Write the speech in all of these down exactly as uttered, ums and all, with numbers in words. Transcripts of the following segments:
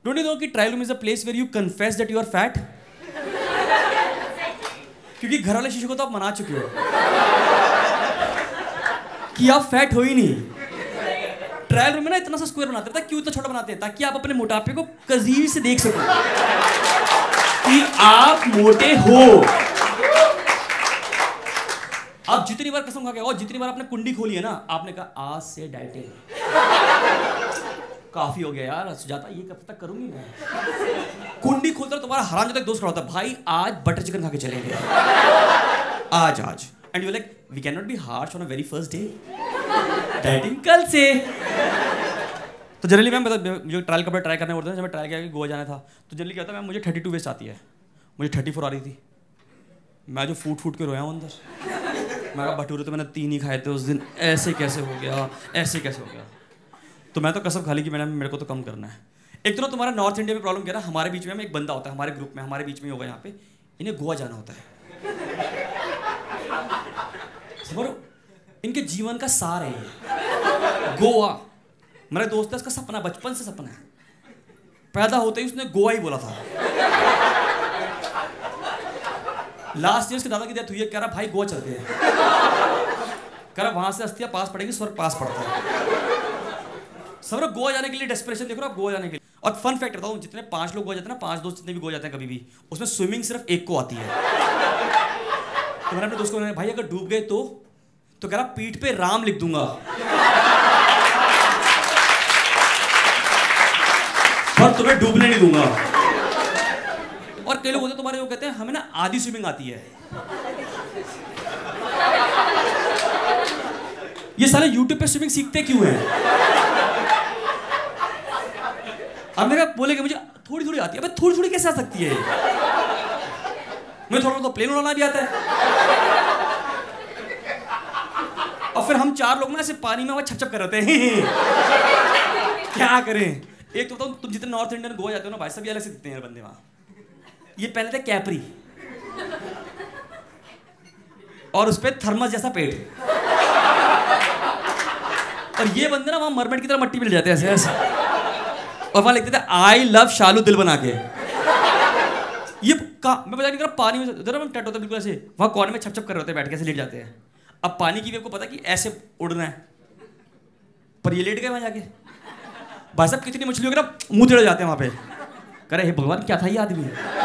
Don't you know कि trial room is a place where you confess that you are fat? क्योंकि घर वाले शिशु को तो आप मना चुके हो कि आप फैट हो ही नहीं। ट्रायल रूम में ना इतना सा स्क्वायर बनाते हैं, क्यों इतना छोटा बनाते हैं? ताकि आप अपने मोटापे को कजीर से देख सको कि आप मोटे हो। आप जितनी बार कसम खा के, और जितनी बार आपने कुंडी खोली है ना, आपने कहा आज से डाइटिंग काफी हो गया यार, सुजाता ये कब तक करूंगी मैं। कुंडी खोलता तुम्हारा हराम तक दोस्त खड़ा होता है, भाई आज बटर चिकन खा के चलेंगे आज आज and you like we can not be harsh on a very first day, dieting कल से। तो जनरली मैम मतलब जो ट्रायल कपड़े ट्राई करने पड़ते हैं, जब मैं ट्रायल किया कि गोवा जाना था तो जनरली क्या होता है, मैम मुझे थर्टी टू वेस्ट आती है, मुझे थर्टी फोर आ रही थी। मैं जो फूट फूट के रोया हूँ अंदर, मैं कहा भटूरे तो मैंने तीन ही खाए थे उस दिन, ऐसे कैसे हो गया, ऐसे कैसे हो गया। तो मैं तो कसम खा ली कि मैंने मेरे को तो कम करना है। एक तो ना तुम्हारा नॉर्थ इंडिया में प्रॉब्लम क्या है ना, हमारे बीच में एक बंदा होता है हमारे ग्रुप में, हमारे बीच में होगा यहाँ पे, इन्हें गोवा जाना होता है। समझो इनके जीवन का सार है ये गोवा। मेरा दोस्त है, इसका सपना बचपन से सपना है, पैदा होते ही उसने गोवा ही बोला था। लास्ट ईयर उसके दादा की डेथ हुई है, कह रहा भाई गोवा चलते हैं, कह रहा वहां से अस्थियां पास पड़ेगी, स्वर्ग पास पड़ता है। सब लोग गोवा जाने के लिए डेस्परेशन देख रहे हो आप, गोवा जाने के लिए। और फन फैक्ट बताऊं, जितने पांच लोग गोवा जाते हैं ना, पांच दोस्त जितने भी गोवा जाते हैं कभी भी, उसमें स्विमिंग सिर्फ एक को आती है। तो मैंने अपने दोस्त को भाई अगर डूब गए तो तो कह रहा पीठ पे राम लिख दूंगा पर तुम्हें डूबने नहीं दूंगा। और कई लोग होते हैं तुम्हारे, वो कहते हैं हमें ना आधी स्विमिंग आती है। ये सारे यूट्यूब पे स्विमिंग सीखते क्यों हैं? अब मेरा बोले कि मुझे थोड़ी थोड़ी आती है, थोड़ी थोड़ी कैसे आ सकती है? मुझे थोड़ा तो प्लेन उड़ाना भी आता है। और फिर हम चार लोग ना ऐसे पानी में छप छप कर रहे थे। क्या करें? एक तो बताऊं, तुम जितने नॉर्थ इंडियन गोवा जाते हो ना भाई, सब ये अलग से दिखते हैं बंदे वहां। ये पहले थे कैपरी और उस पर थर्मस जैसा पेट, और ये बंदे ना वहां मरमेड की तरह मट्टी मिल जाते हैं ऐसे ऐसे, और वहां लिखते थे आई लव शालू दिल बना के। ये का मैं बता नहीं कर रहा, पानी में जरा हम टट होते बिल्कुल ऐसे, वहां कोने में छप छप कर रहे होते हैं, बैठ के ऐसे लेट जाते हैं। अब पानी की वेव को पता कि ऐसे उड़ना है, पर ये लेट गए वहां जाके। भाई साहब कितनी मछलियों के ना मुंह टेढ़े जाते हैं वहां पे, कह रहे हे भगवान क्या था ये आदमी।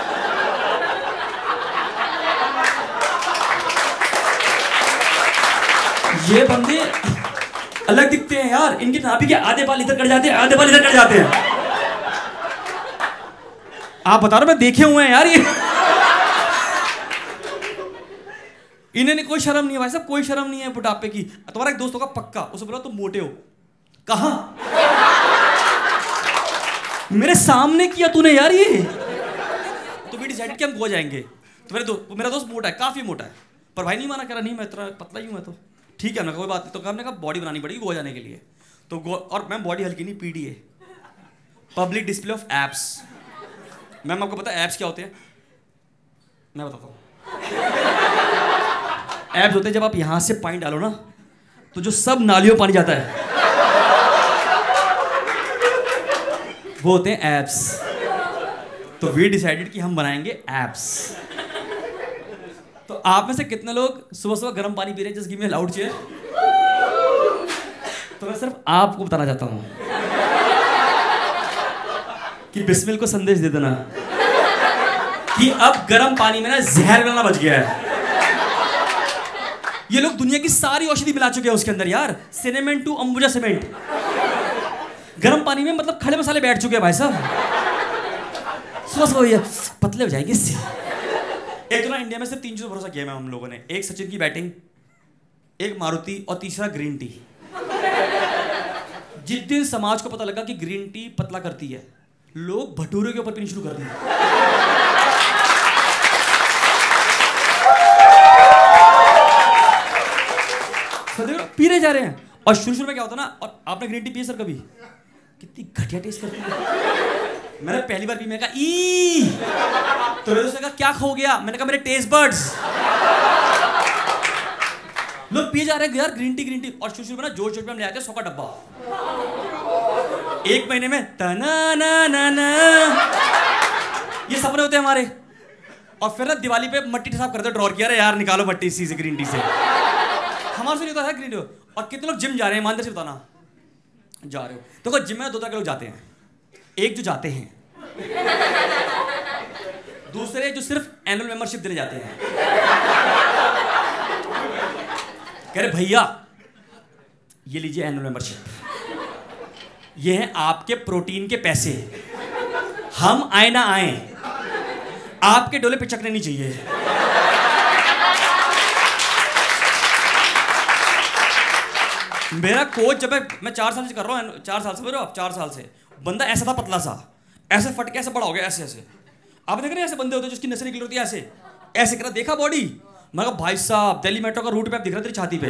ये बंदे अलग दिखते हैं यार, इनके नाभि के आधे बाल इधर कट जाते हैं, आधे बाल इधर कट जाते हैं। आप बता रहे मैं देखे हुए हैं यार ये। इन्हें कोई शर्म नहीं है भाई साहब, कोई शर्म नहीं है बुढ़ापे की। तुम्हारा एक दोस्त होगा पक्का, उसे बोला तुम मोटे हो, कहां? मेरे सामने किया तूने यार ये। तो भी डिसाइड किया हम गोवा जाएंगे। तो मेरे दो, मेरा दोस्त मोटा है, काफी मोटा है, पर भाई नहीं माना, कह रहा नहीं मैं इतना पतला ही हूं मैं तो। ठीक है ना, कोई बात नहीं। तो हमने कहा बॉडी बनानी पड़ेगी गोवा जाने के लिए। तो और मैम बॉडी हल्की नहीं, PDA, public display of abs. Ma'am आपको पता है एब्स क्या होते हैं? मैं बताता हूँ। एब्स होते हैं जब आप यहां से पानी डालो ना, तो जो सब नालियों पानी जाता है वो होते हैं एब्स। तो वी डिसाइडेड कि हम बनाएंगे एब्स। तो आप में से कितने लोग सुबह सुबह गर्म पानी पी रहे हैं? Just give me a loud cheer. तो मैं सिर्फ आपको बताना चाहता हूं कि बिस्मिल को संदेश दे देना कि अब गर्म पानी में ना जहर मिलाना बच गया है। ये लोग दुनिया की सारी औषधि मिला चुके हैं उसके अंदर यार, सिनेमेंट टू अंबुजा सीमेंट। गर्म पानी में मतलब खड़े मसाले बैठ चुके हैं भाई साहब। सुबह सुबह पतले हो जाएंगे इससे। एक तो ना इंडिया में सिर्फ तीन चीजों पर भरोसा किया है हम लोगों ने, एक सचिन की बैटिंग, एक मारुति और तीसरा ग्रीन टी। जिस दिन समाज को पता लगा कि ग्रीन टी पतला करती है, लोग भटूरे के ऊपर पीना शुरू कर दिए। पी रहे जा रहे हैं। और शुरू शुरू में क्या होता ना, और आपने ग्रीन टी पी सर कभी? कितनी घटिया टेस्ट करती है। मैंने पहली बार पी, मैंने कहा ई, तो मेरे दोस्त ने कहा क्या खो गया? मैंने कहा मेरे टेस्ट बड्स। लोग पी जा रहे हैं यार ग्रीन टी ग्रीन टी। और शुरू शुरू में ना जोर जोर में हम ले आते हैं सौ का डब्बा। एक महीने में तना ना ना ना ये सपने होते हैं हमारे। और फिर ना दिवाली पे मट्टी साफ करते ड्रॉर किया, यार निकालो मट्टी इसी से, ग्रीन टी से। हमारे से नहीं होता है ग्रीन टी। और कितने लोग जिम जा रहे हैं, ईमानदारी से बताना जा रहे हो? देखो जिम में दो तरह के लोग जाते हैं, एक जो जाते हैं, दूसरे जो सिर्फ एनुअल मेंबरशिप देने जाते हैं। कह रहे भैया ये लीजिए एनुअल मेंबरशिप, ये हैं आपके प्रोटीन के पैसे, हम आए ना आए आपके डोले पे चकने नहीं चाहिए। मेरा कोच जब मैं चार साल से कर रहा हूँ, चार साल से मेरे आप चार साल से, बंदा ऐसा था पतला सा, ऐसे फट के ऐसे बड़ा हो गया, ऐसे ऐसे। आप देख रहे हैं ऐसे बंदे होते हैं जिसकी नसें निकल होती है ऐसे ऐसे करा, देखा बॉडी? मैं कहा भाई साहब दिल्ली मेट्रो का रूट पे आप दिख रहा तेरी छाती पे।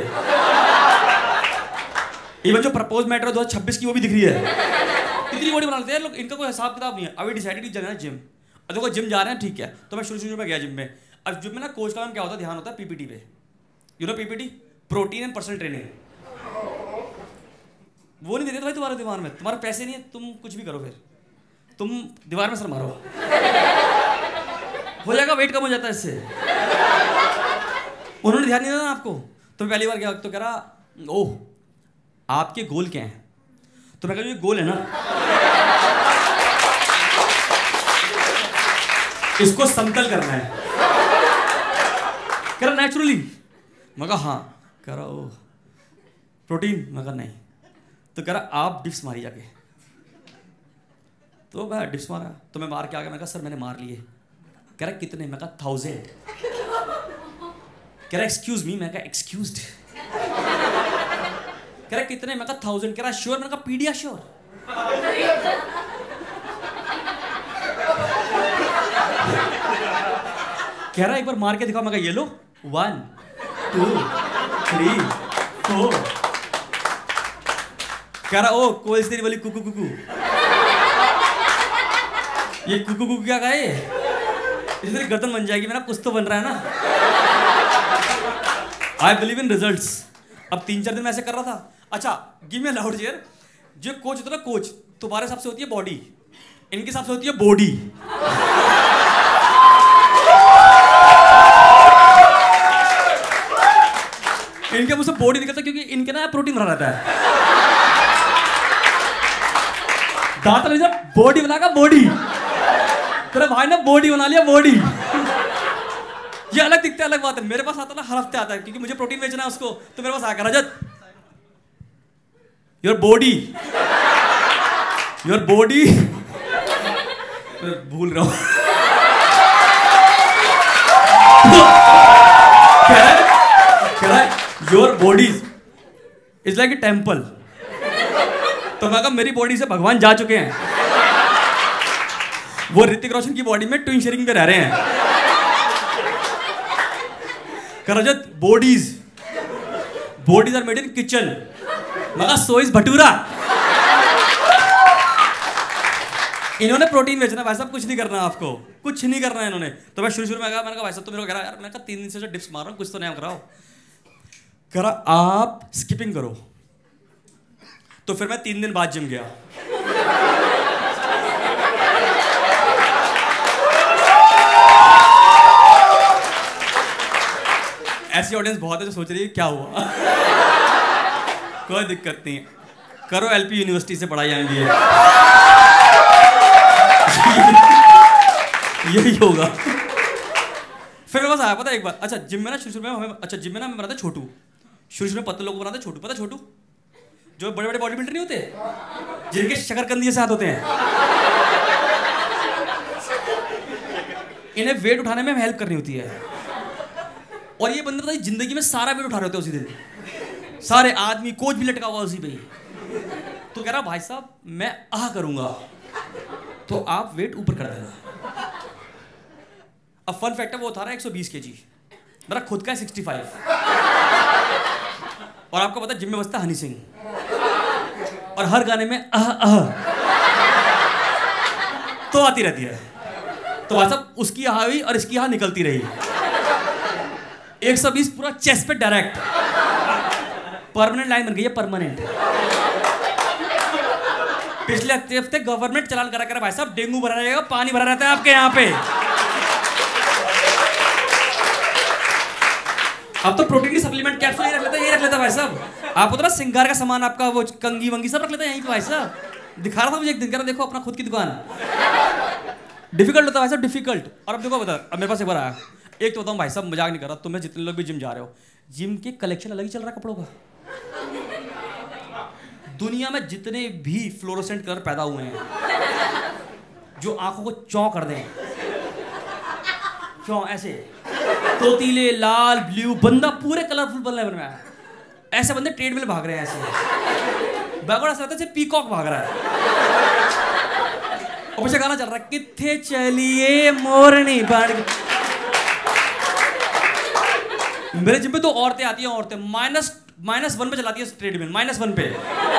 इवन जो प्रपोज मेट्रो दो हजार छब्बीस की वो भी दिख रही है। इतनी बॉडी बना लेते हैं लोग, इनका कोई हिसाब किताब नहीं है। अभी डिसाइडेड जाना है जिम। अब देखो जिम जा रहे हैं ठीक है, तो मैं शुरू शुरू में गया जिम में। अब जिम में ना कोच का क्या होता है, ध्यान होता है पीपीटी पे। You know PPT, protein and personal training. वो नहीं देते भाई तुम्हारे दिमाग में, तुम्हारे पैसे नहीं है, तुम कुछ भी करो, फिर तुम दीवार में सर मारो, हो जाएगा, वेट कम हो जाता है इससे। उन्होंने ध्यान नहीं दिया ना आपको। तो पहली बार गया तो कह रहा ओह आपके गोल क्या हैं? तो मैं कहा ये गोल है ना इसको समतल करना है। कह रहा नेचुरली। मैं कहा हाँ। कह रहा ओह प्रोटीन? मैं कहा नहीं। तो कह रहा आप डिप्स मारी जाके। तो मैं डिप्स मारा, तो मैं मार के आ गया। मैं कहा सर मैंने मार लिए। कह रहा कितने? मैं कहा थाउजेंड। कह रहा एक्सक्यूज मी। मैं कहा एक्सक्यूज्ड। कह रहा कितने? मैं कहा थाउजेंड। कह रहा श्योर? मैंने कहा पीडिया श्योर। कह रहा एक बार मार के दिखाओ। मैं कहा ये लो, वन टू थ्री फोर। कह रहा ओ कोई तेरी वाली कुकू कुकू। ये कुकू कुकू क्या कहा? इस तेरी गर्दन बन जाएगी। मेरा कुछ तो बन रहा है ना। I believe in results. अब तीन चार दिन मैं ऐसे कर रहा था। अच्छा give me a loud cheer. जो कोच होता है ना, कोच तुम्हारे हिसाब से होती है बॉडी, इनके हिसाब से होती है बॉडी। इनके मुझसे बॉडी निकलता क्योंकि इनके ना प्रोटीन भरा रहता है। दांत नहीं बॉडी बनाएगा, बॉडी। तेरा भाई ने बॉडी बना लिया, बॉडी। ये अलग दिखता है, अलग बात है। मेरे पास आता ना हर हफ्ते आता है क्योंकि मुझे प्रोटीन बेचना है उसको। तो मेरे पास आकर Rajat your body, your body भूल रहा हूं। Your body is like a temple. तो मैं कहा मेरी बॉडी से भगवान जा चुके हैं। वो ऋतिक रोशन की बॉडी में ट्विन शेयरिंग पे रह रहे हैं। करजत bodies bodies are made in kitchen. मगर सो इज भटूरा। इन्होंने प्रोटीन बेचना, भाई साहब कुछ नहीं करना आपको, कुछ नहीं करना है इन्होंने। तो मैं शुरू शुरू में कहा, मैंने कहा भाई साहब तो मेरे को कह रहा यार, मैं कहा तीन दिन से जो डिप्स मार रहा हूँ कुछ तो नया कराओ। कह रहा आप स्किपिंग करो। तो फिर मैं तीन दिन बाद जिम गया। ऐसी ऑडियंस बहुत है जो सोच रही है क्या हुआ। कोई दिक्कत नहीं, करो एलपी यूनिवर्सिटी से पढ़ाई आएंगी। यही होगा। फिर मेरे पास आया पता एक बार। अच्छा जिम में ना शुरू शुरू में हमें, अच्छा जिम में ना हमें बनाते छोटू। शुरू शुरू में पतले लोगों को बनाते छोटू। पता छोटू जो बड़े बड़े बॉडी बिल्डर नहीं होते, जिनके शकरकंदी जैसे हाथ होते हैं, इन्हें वेट उठाने में हेल्प करनी होती है। और ये बंदे जिंदगी में सारा वेट उठा रहे होते हैं उसी दिन, सारे आदमी, कोच भी लटका हुआ उसी पे। तो कह रहा भाई साहब मैं आह करूंगा तो आप वेट ऊपर कर देना। अब फन फैक्ट है वो उठा रहा है एक सौ बीस केजी, मेरा खुद का है पैंसठ। और आपको पता है जिम में बजता हनी सिंह, और हर गाने में आह आह तो आती रहती है। तो भाई साहब उसकी आह हुई और इसकी आह निकलती रही। एक सौ बीस पूरा चेस्ट पे डायरेक्ट परमानेंट लाइन बन गई है, परमानेंट। पिछले हफ्ते गवर्नमेंट चलान करा करा भाई साहब, डेंगू भरा रहेगा, पानी भरा रहता है आपके यहाँ पे। अब तो प्रोटीन की सप्लीमेंट कैप्सूल ये रख लेता है, ये रख लेता है भाई साहब। आप उतना सिंगार का सामान आपका वो कंगी वंगी सब रख लेते हैं यहीं पे भाई साहब। दिखा रहा था मुझे एक दिन, कह रहा देखो अपना खुद की दुकान। डिफिकल्ट होता है भाई साहब, डिफिकल्ट। और अब देखो बता, अब मेरे पास एक बार आया, एक तो बताऊँ भाई साहब, मजाक नहीं कर रहा, तुम्हें जितने लोग भी जिम जा रहे हो, जिम के कलेक्शन अलग ही चल रहा है कपड़ों का। दुनिया में जितने भी फ्लोरोसेंट कलर पैदा हुए हैं जो आंखों को चौं कर दें, चौं ऐसे तोतीले, लाल, ब्लू, बंदा पूरे कलरफुल बनने बन रहा है। ऐसे बंदे ट्रेडमिल भाग रहे हैं, ऐसे बैकवर्ड ऐसा लगता है जैसे पीकॉक भाग रहा है। और पीछे गाना चल रहा है, कित्थे चलिए मोरनी बढ़। मेरे जिम पे तो औरतें आती हैं, औरतें माइनस माइनस वन पे चलाती है ट्रेडमिल, माइनस वन पे।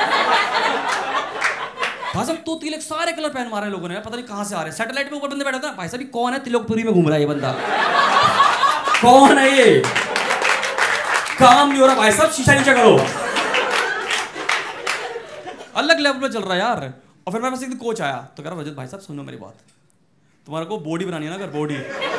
भाई साहब तो तिलक सारे कलर पहन मारे लोगों ने, पता नहीं कहां से आ रहे हैं। सैटेलाइट पे ऊपर बंदे बैठा था, भाई साहब कौन है, तिलकपुरी में घूम रहा है ये बंदा, कौन है ये, काम नहीं हो रहा भाई साहब, शीशा नीचे करो। अलग लेवल पे चल रहा है यार। और फिर मेरे पास एक कोच आया तो कह रहा रजत भाई साहब सुनो मेरी बात, तुम्हारे को बॉडी बनानी है ना, अगर बॉडी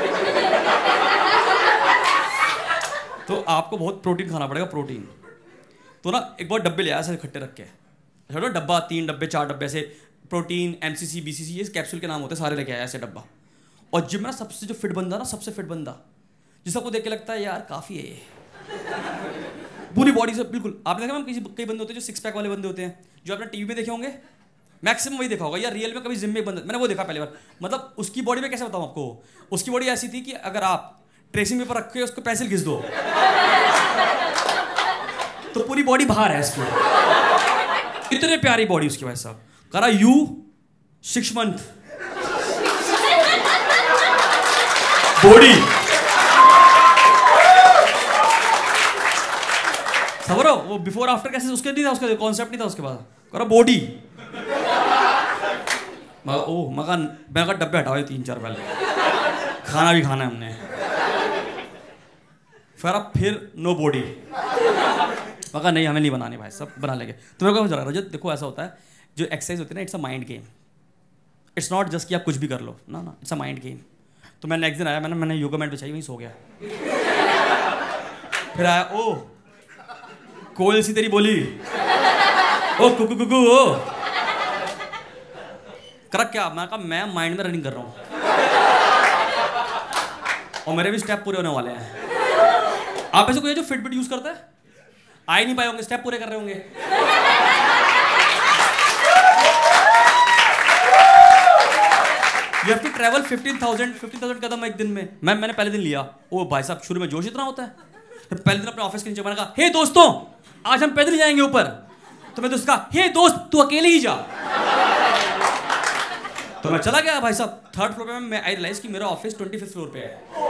तो आपको बहुत प्रोटीन खाना पड़ेगा, प्रोटीन। तो ना एक बार डब्बे ले आया ऐसे इकट्ठे रख के, छोटा डब्बा, तीन डब्बे चार डब्बे ऐसे, प्रोटीन, एमसीसी, बीसीसी, ये कैप्सूल के नाम होते हैं, सारे लेके आया ऐसे डब्बा। और जिम में ना सबसे जो फिट बंदा ना, सबसे फिट बंदा जिसको को देख के लगता है यार काफी है ये, पूरी बॉडी से बिल्कुल। आपने देखा मैम किसी कई बंदे होते हैं जो सिक्स पैक वाले बंदे होते हैं, जो आपने टीवी पे देखे होंगे, मैक्सिमम वही देखा होगा, या रियल में कभी जिम में एक बंदा, मैंने वो देखा पहली बार। मतलब उसकी बॉडी में कैसे बताऊं आपको, उसकी बॉडी ऐसी थी कि अगर आप ट्रेसिंग पेपर रख के उसको पेंसिल घिस दो तो पूरी बॉडी बाहर है इसकी, इतने प्यारी बॉडी उसकी भाई साहब। करा यू सिक्स मंथ बॉडी, समझो वो बिफोर आफ्टर कैसे उसके नहीं था, उसका कॉन्सेप्ट नहीं था उसके बाद। करा बॉडी, ओह मगा मैं डब्बे हटाओ तीन चार पहले, खाना भी खाना है हमने। फिर अब फिर नो बॉडी, मगर नहीं हमें नहीं बनानी भाई, सब बना लेंगे। तो मेरे को चला रजत देखो ऐसा होता है, जो एक्सरसाइज होती है ना, it's a mind game, it's not just कि आप कुछ भी कर लो, ना ना, इट्स अ माइंड गेम। तो मैं नेक्स्ट दिन आया, मैंने मैंने योगा मैट बिछाई, वहीं सो गया। फिर आया, ओ कोयल सी तेरी बोली, ओ कुकु कुकु ओ कर क्या, मैं कहा मैं माइंड में रनिंग कर रहा हूँ और मेरे भी स्टेप पूरे होने वाले हैं। आप ऐसे कोई है जो फिटबिट यूज करता है, आ ही नहीं पाए होंगे, स्टेप पूरे कर रहे होंगे। You have to travel fifteen thousand fifteen thousand कदम एक दिन में। मैं मैंने पहले दिन लिया, ओ भाई साहब शुरू में जोश इतना होता है। तो पहले दिन अपने ऑफिस के नीचे मैंने कहा, हे दोस्तों आज हम पैदल जाएंगे ऊपर। तो मैं दोस्त कहा, हे दोस्त तू अकेले ही जा। तो मैं चला गया भाई साहब थर्ड फ्लोर पे। मैं आई रियलाइज कि मेरा ऑफिस ट्वेंटी फिफ्थ फ्लोर पे है,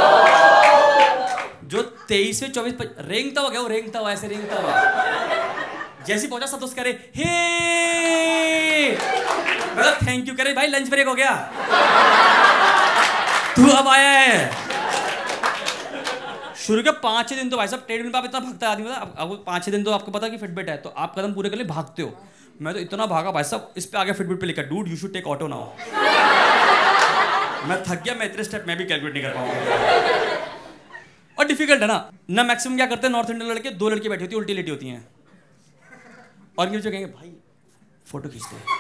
जो तेईसवें चौबीस रेंगता हुआ गया, वो रेंगता हुआ ऐसे रेंगता हुआ। जैसे पहुंचा सब दोस्त कह रहे हे, मतलब थैंक यू करे भाई, लंच ब्रेक हो गया, तू अब आया है। शुरू के पांच छह दिन तो भाई साहब ट्रेडमिल पे आप इतना भागता है आदमी, अब अब पांच छह दिन तो आपको पता कि फिटबिट है, तो आप कदम पूरे कर लिए भागते हो। मैं तो इतना भागा भाई साहब, इस पे आगे फिटबिट पे लिखा, dude you should take auto now. मैं थक गया, मैं इतने स्टेप मैं भी कैलकुलेट नहीं कर पाऊंगा। और डिफिकल्ट है ना ना। मैक्सिमम क्या करते हैं नॉर्थ इंडियन लड़के, दो लड़की बैठी होती है उल्टी लेटी होती हैं, और ये जो कहेंगे भाई फोटो खींचते हैं,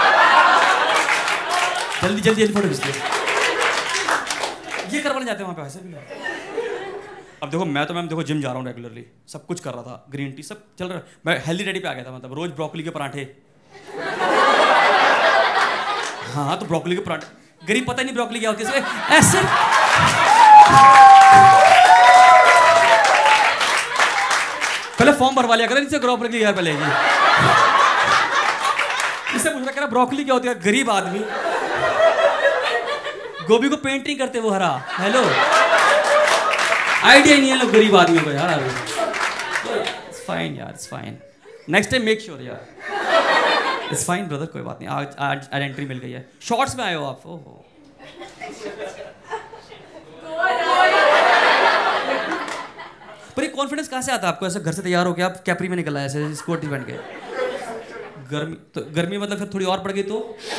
जल्दी जल्दी जल्दी फोटो खींचते हैं, ये करवाने जाते हैं वहां पे वैसे भी। अब देखो मैं तो मैम देखो जिम जा रहा हूँ रेगुलरली, सब कुछ कर रहा था, ग्रीन टी सब चल रहा है, मैं हेल्दी रेडी पे आ गया था। मतलब रोज ब्रोकली के पराठे, हाँ हाँ तो ब्रोकली के पराठे, गरीब पता नहीं ब्रोकली क्या होती है ऐसे। पहले फॉर्म भरवा लिया करें, इससे ब्रोकली यार पहले इससे पूछ रहा, कह रहा ब्रोकली क्या होती है, गरीब आदमी गोभी को पेंट नहीं करते वो हरा। हेलो आइडिया नहीं है लोग गरीब आदमियों को यार। इट्स फाइन यार, it's fine, next time make sure यार, इट्स फाइन ब्रदर, कोई बात नहीं। आज आज आइडेंटिटी मिल गई है, शॉर्ट्स में आए हो आप। ओहो पर ये कॉन्फिडेंस कहाँ से आता है आपको, ऐसे घर से तैयार हो के आप कैपरी में निकल आए ऐसे स्कर्ट पहन के? गर्मी तो गर्मी मतलब फिर थोड़ी और पड़ गई तो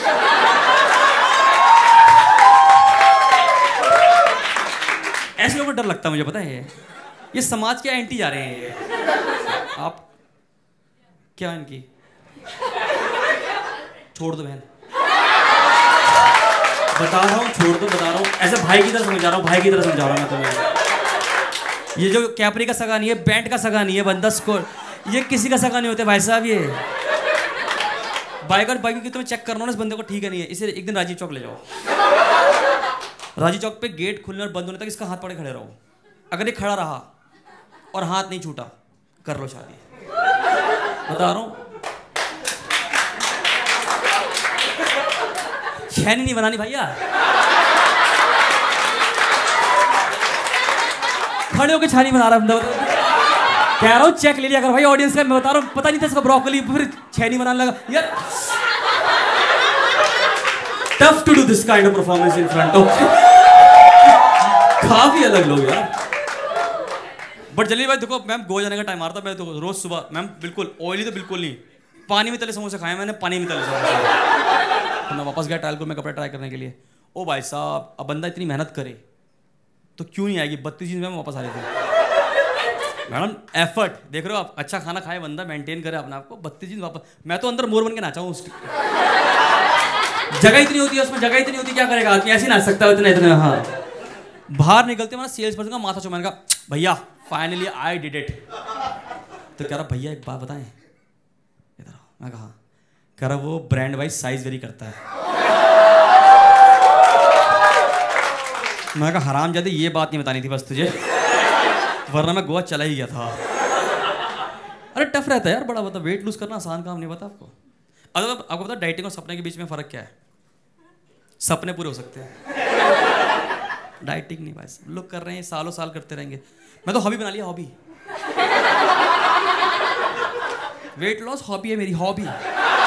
ऐसे लोगों को डर लगता है मुझे, पता है ये ये समाज के एंटी जा रहे हैं ये। आप क्या इनकी छोड़ दो बहन, बता रहा हूँ छोड़ दो, बता रहा हूँ ऐसे भाई की तरह समझा रहा हूँ, भाई की तरह समझा रहा हूँ मैं तुम्हें। ये जो कैपरी का सगा नहीं है, बैंट का सगा नहीं है, बंदा स्कोर, ये किसी का सगा नहीं होते भाई साहब। ये बाइक और बाइक की तुम्हें चेक करना ना इस बंदे को ठीक है नहीं है, इसे एक दिन राजीव चौक ले जाओ। राजीव चौक पे गेट खुलने और बंद होने तक इसका हाथ पकड़े खड़े रहो। अगर ये खड़ा रहा और हाथ नहीं छूटा, कर लो शादी, बता रहा हूँ। छेनी नहीं बनानी भैया, खड़े होकर छानी बना रहा बंदा। कह रहा हूँ चेक ले लिया अगर भाई ऑडियंस का, मैं बता रहा हूँ पता नहीं था इसका ब्रोकली, फिर छेनी बनाने लगा यार। Tough to do this kind of performance in front of काफी अलग लोग यार। बट जल्दी भाई देखो मैम गोवा जाने का टाइम आ रहा था, मैं तो रोज सुबह मैम बिल्कुल ऑयली तो बिल्कुल नहीं, पानी में तले समोसे खाए मैंने, पानी में तले समोसे। तो मैं वापस गया ट्रायल को मैं कपड़े ट्राई करने के लिए। ओ भाई साहब अब बंदा इतनी मेहनत करे तो क्यों नहीं आएगी, बत्तीस दिन में वापस आ रही थी मैडम। एफर्ट देख रहे हो आप, अच्छा खाना खाए बंदा, मेंटेन करे अपने आप को, बत्तीस दिन वापस। मैं तो अंदर मोर बन के नाचा हूँ उसकी, जगह इतनी होती है उसमें, जगह इतनी होती है, क्या करेगा आदमी, ऐसे ही नाच सकता है इतना इतना। हाँ बाहर निकलते मैंने सेल्स पर्सन का माथा चुमा, मैंने कहा भैया फाइनली आई डिड इट। तो कह रहा भैया एक बात बताएं, इधर आओ। मैं कहा कह रहा वो ब्रांड वाइज साइज वेरी करता है। मैं कहा हरामजादे ये बात नहीं बतानी थी बस तुझे, वरना मैं गोवा चला ही गया था। अरे टफ रहता है यार बड़ा, बता वेट लूज करना आसान काम नहीं, पता आपको। अगर आपको पता डाइटिंग और सपने के बीच में फर्क क्या है? सपने पूरे हो सकते हैं, डाइटिंग नहीं भाई। सब लोग कर रहे हैं, सालों साल करते रहेंगे। मैं तो हॉबी बना लिया, हॉबी। वेट लॉस हॉबी है मेरी, हॉबी।